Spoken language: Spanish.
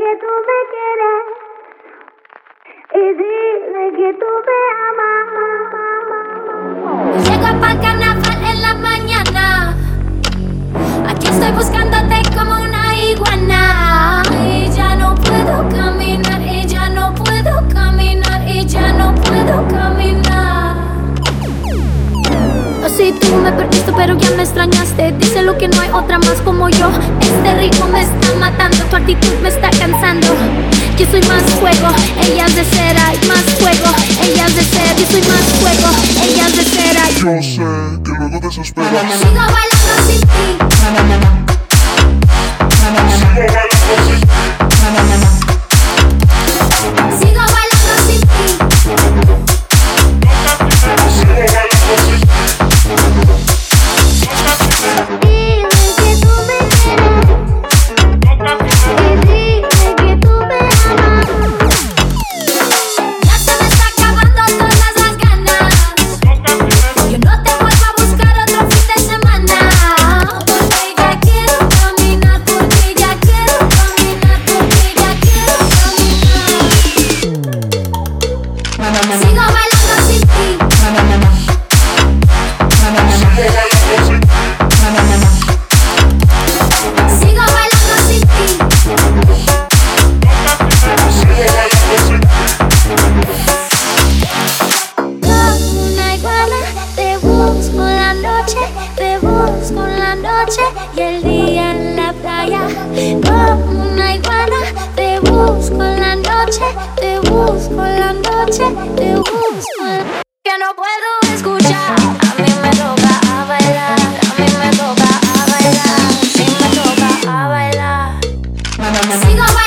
que tú me quieres y dime que tú me amas. Llego pa'l carnaval en la mañana. Aquí estoy buscándote como una iguana. Y ya no puedo caminar, y ya no puedo caminar, y ya no puedo caminar. Así tú me perdiste pero ya me extrañaste. Díselo que no hay otra más como yo. Este ritmo me está matando, tu actitud me está cansando. Yo soy más fuego, ella es de cera. Y más fuego, ella es de cera. Yo soy más fuego, ella es de cera. Yo sé que luego desesperas. Sigo bailando sin ti. Sigo bailando sin ti. Sigo bailando sin ti. Dime que tú me quieres y dime que tú me amas. Ya se me está acabando todas las ganas. Yo no te vuelvo a buscar otro fin de semana. Porque ya quiero caminar, porque ya quiero caminar, porque ya quiero caminar. Sigo bailando sin ti. Sigo bailando sin ti. Como una iguana, te busco la noche, te busco la noche y el día en la playa. Como una iguana, te busco la noche, te busco la noche, te busco. Que no puedo escuchar, a mí me toca a bailar, a mí me toca a bailar, a mí me toca a bailar. Sigo bailando.